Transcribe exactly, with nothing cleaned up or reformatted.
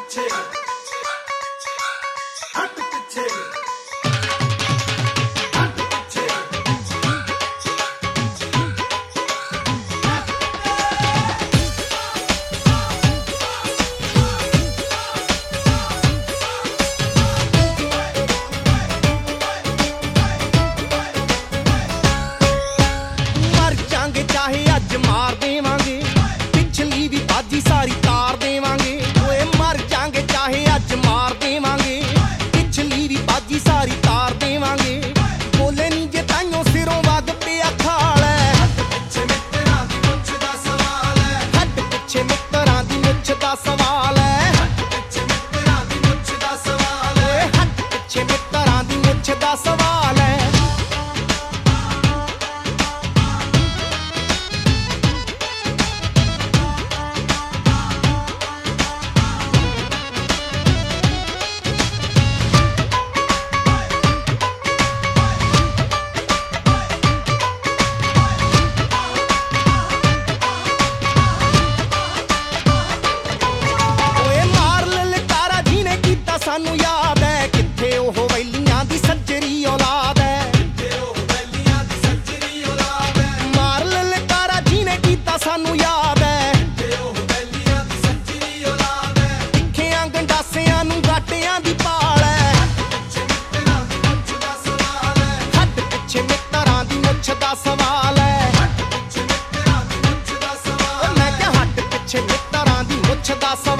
ਪਿੱਛੇ ਹੱਟ ਪਿੱਛੇ ਹੱਟ ਪਿੱਛੇ ਮਰ ਜਾਂਗੇ ਚਾਹੇ ਅੱਜ ਮਾਰ ਦੇਵਾਂਗੇ ਪਿਛਲੀ ਵੀ ਬਾਜੀ ਸਾਰੀ ਤਾਰ ਦੇਵਾਂਗੇ ਓਏ ਮਰ ਜਾਂਗੇ ਚਾਹੇ ਅੱਜ ਮਾਰ ਦੇਵਾਂਗੇ ਪਿਛਲੀ ਵੀ ਬਾਜੀ ਸਾਰੀ ਤਾਰ ਦੇਵਾਂਗੇ ਬੋਲੇ ਨਹੀਂ ਜੇ ਤਾਈਓ ਸਿਰੋਂ ਵਗ ਪਿਆ ਖਾਲ ਹੈ ਹੱਟ ਪਿੱਛੇ ਮਿੱਤਰਾਂ ਦੀ ਮੁੱਛ ਦਾ ਸਵਾਲ ਹੈ ਹੱਟ ਪਿੱਛੇ ਮਿੱਤਰਾਂ ਦੀ ਮੁੱਛ ਦਾ ਸਵਾਲ ਹੈ ਹੱਟ ਪਿੱਛੇ ਮਿੱਤਰਾਂ ਦੀ ਮੁੱਛ ਦਾ ਸਵਾਲ ਹੈ ਓਏ ਹੱਟ ਪਿੱਛੇ ਮਿੱਤਰਾਂ ਦੀ ਮੁੱਛ ਦਾ ਸਵਾਲ ਹੈ ਓਏ ਮਾਰ ਲਲਕਾਰਾ ਜਿਹਨੇ ਕੀਤਾ ਸਾਨੂੰ ਯਾਦ ਹੈ ਕਿੱਥੇ ਉਹ ਵੈਲੀਆਂ ਦੀ ਸੱਜਰੀ ਔਲਾਦ ਹੈ ਤੇ ਉਹ ਬੈਲੀਆਂ ਦੀ ਸੱਜਰੀ ਔਲਾਦ ਹੈ ਮਾਰ ਲਲਕਾਰਾ ਜਿਹਨੇ ਕੀਤਾ ਸਾਨੂੰ ਯਾਦ ਹੈ ਤੇ ਉਹ ਬੈਲੀਆਂ ਦੀ ਸੱਜਰੀ ਔਲਾਦ ਹੈ ਤਿੱਖਿਆਂ ਗੰਡਾਸਿਆਂ ਨੂੰ ਗਾਟਿਆਂ ਦੀ ਪਾਲ ਹੈ ਪਿੱਛੇ ਮਿੱਤਰਾਂ ਦੀ ਮੁੱਛ ਦਾ ਸਵਾਲ ਹੈ ਹੱਟ ਪਿੱਛੇ ਮਿੱਤਰਾਂ ਦੀ ਮੁੱਛ ਦਾ ਸਵਾਲ ਹੈ ਹੱਟ ਪਿੱਛੇ ਮਿੱਤਰਾਂ ਦੀ ਮੁੱਛ ਦਾ ਓ ਸਵਾਲ ਮੈਂ ਕਿਹਾ ਹੱਟ ਪਿੱਛੇ ਮਿੱਤਰਾਂ ਦੀ ਮੁੱਛ ਦਾ ਸਵਾਲ